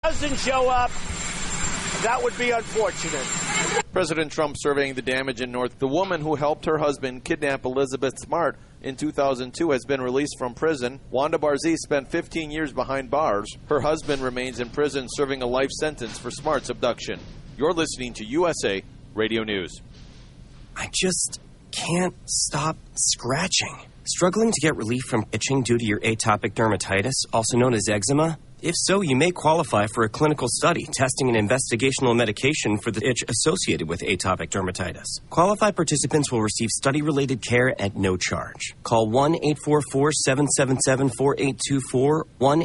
Doesn't show up, that would be unfortunate. President Trump surveying the damage in North. The woman who helped her husband kidnap Elizabeth Smart in 2002 has been released from prison. Wanda Barzee spent 15 years behind bars. Her husband remains in prison serving a life sentence for Smart's abduction. You're listening to USA Radio News. I just can't stop scratching. Struggling to get relief from itching due to your atopic dermatitis, also known as eczema? If so, you may qualify for a clinical study testing an investigational medication for the itch associated with atopic dermatitis. Qualified participants will receive study-related care at no charge. Call 1-844-777-4824,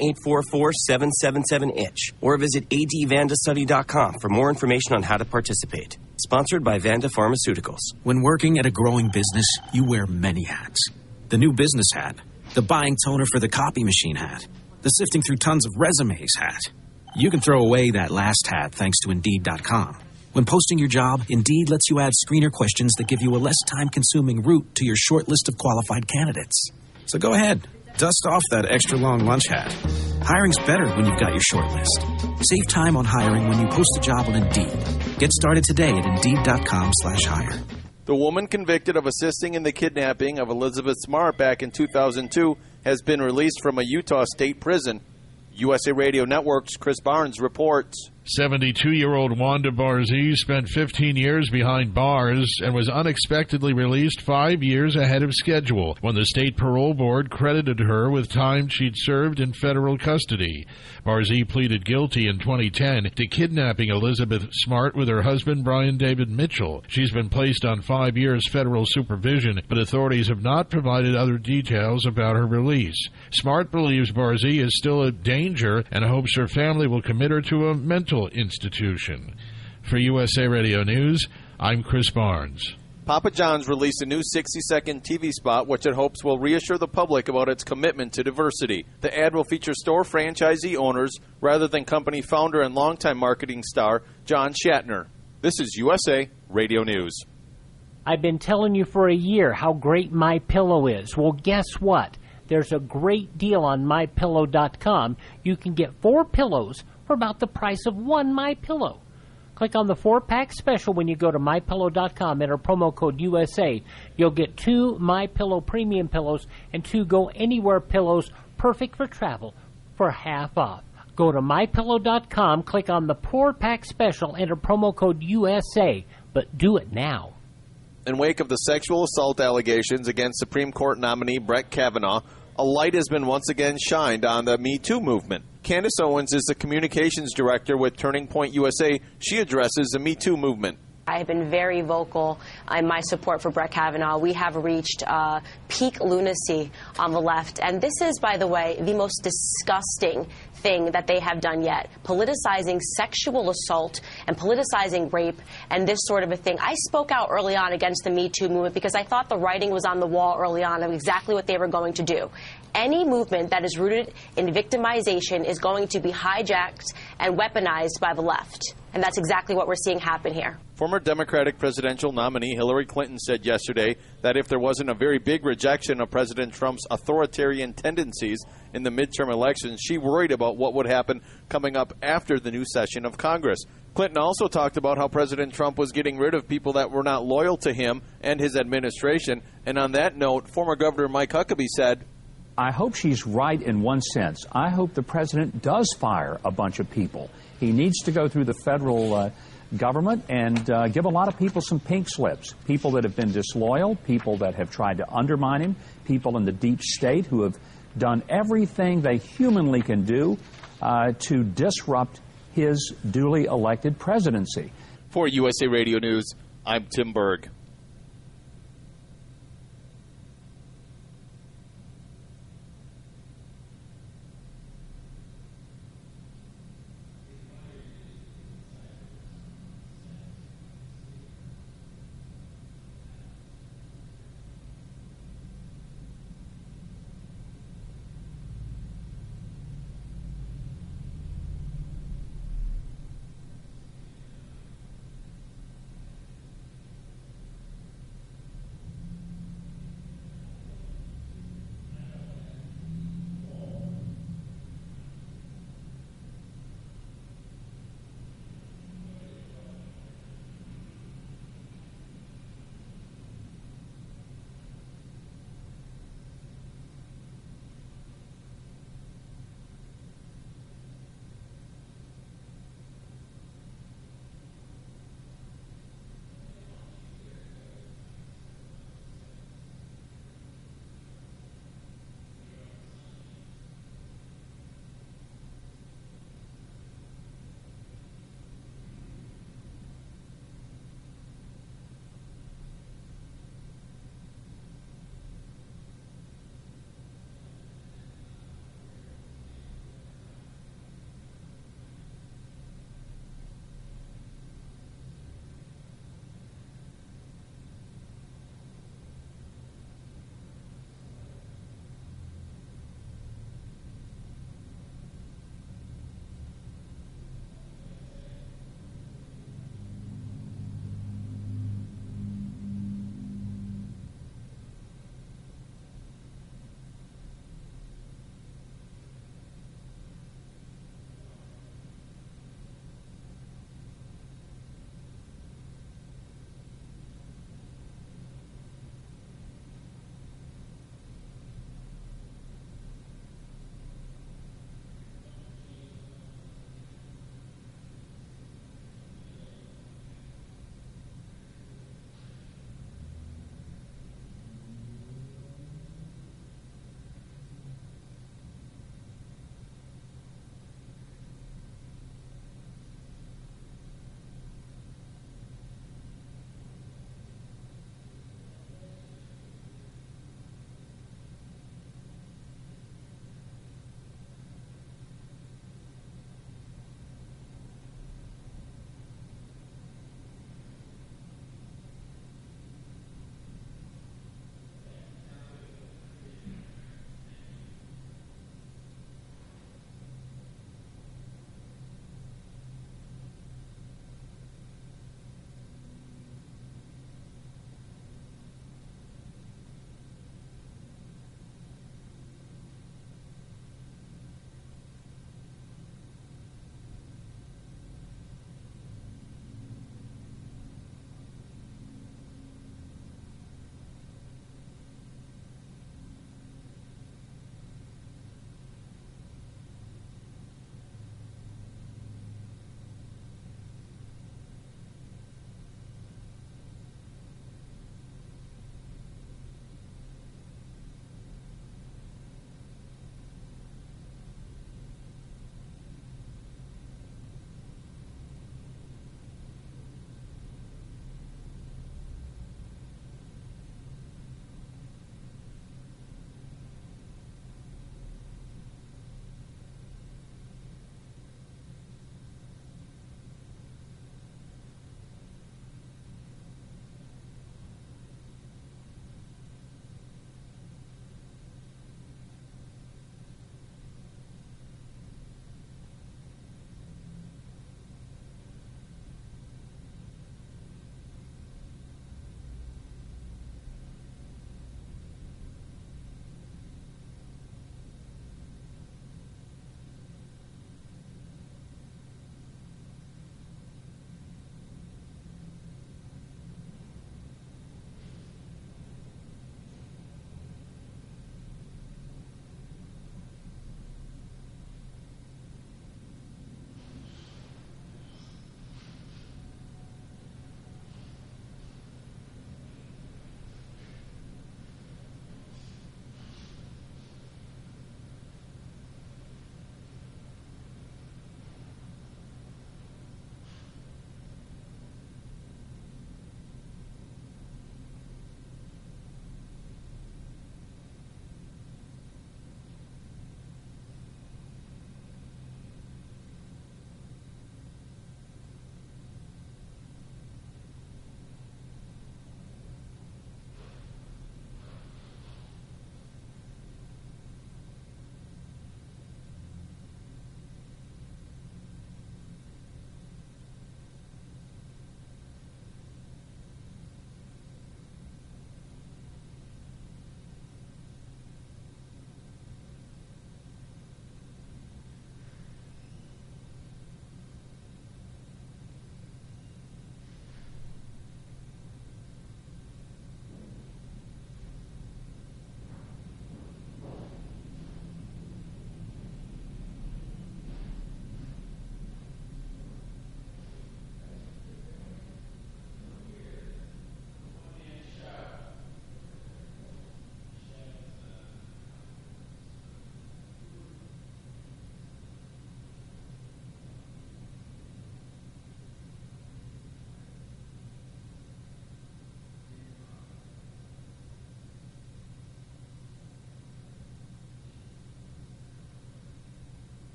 1-844-777-ITCH, or visit advandastudy.com for more information on how to participate. Sponsored by Vanda Pharmaceuticals. When working at a growing business, you wear many hats. The new business hat, the buying toner for the copy machine hat, the sifting through tons of resumes hat. You can throw away that last hat thanks to Indeed.com. When posting your job, Indeed lets you add screener questions that give you a less time-consuming route to your short list of qualified candidates. So go ahead, dust off that extra long lunch hat. Hiring's better when you've got your short list. Save time on hiring when you post a job on Indeed. Get started today at Indeed.com/hire. The woman convicted of assisting in the kidnapping of Elizabeth Smart back in 2002 has been released from a Utah state prison. USA Radio Network's Chris Barnes reports. 72-year-old Wanda Barzee spent 15 years behind bars and was unexpectedly released 5 years ahead of schedule when the state parole board credited her with time she'd served in federal custody. Barzee pleaded guilty in 2010 to kidnapping Elizabeth Smart with her husband Brian David Mitchell. She's been placed on 5 years federal supervision, but authorities have not provided other details about her release. Smart believes Barzee is still a danger and hopes her family will commit her to a mental institution. For USA Radio News, I'm Chris Barnes. Papa John's released a new 60-second TV spot which it hopes will reassure the public about its commitment to diversity. The ad will feature store franchisee owners rather than company founder and longtime marketing star John Shatner. This is USA Radio News. I've been telling you for a year how great MyPillow is. Well, guess what? There's a great deal on MyPillow.com. You can get 4 pillows for about the price of 1 MyPillow. Click on the 4-pack special when you go to MyPillow.com. Enter promo code USA. You'll get 2 MyPillow premium pillows and 2 Go Anywhere pillows, perfect for travel, for half off. Go to MyPillow.com, click on the 4-pack special, enter promo code USA, but do it now. In wake of the sexual assault allegations against Supreme Court nominee Brett Kavanaugh, a light has been once again shined on the Me Too movement. Candace Owens is the communications director with Turning Point USA. She addresses the Me Too movement. I have been very vocal in my support for Brett Kavanaugh. We have reached peak lunacy on the left. And this is, by the way, the most disgusting thing that they have done yet. Politicizing sexual assault and politicizing rape and this sort of a thing. I spoke out early on against the Me Too movement because I thought the writing was on the wall early on of exactly what they were going to do. Any movement that is rooted in victimization is going to be hijacked and weaponized by the left. And that's exactly what we're seeing happen here. Former Democratic presidential nominee Hillary Clinton said yesterday that if there wasn't a very big rejection of President Trump's authoritarian tendencies in the midterm elections, she worried about what would happen coming up after the new session of Congress. Clinton also talked about how President Trump was getting rid of people that were not loyal to him and his administration. And on that note, former Governor Mike Huckabee said, I hope she's right in one sense. I hope the president does fire a bunch of people. He needs to go through the federal government and give a lot of people some pink slips. People that have been disloyal, people that have tried to undermine him, people in the deep state who have done everything they humanly can do to disrupt his duly elected presidency. For USA Radio News, I'm Tim Berg.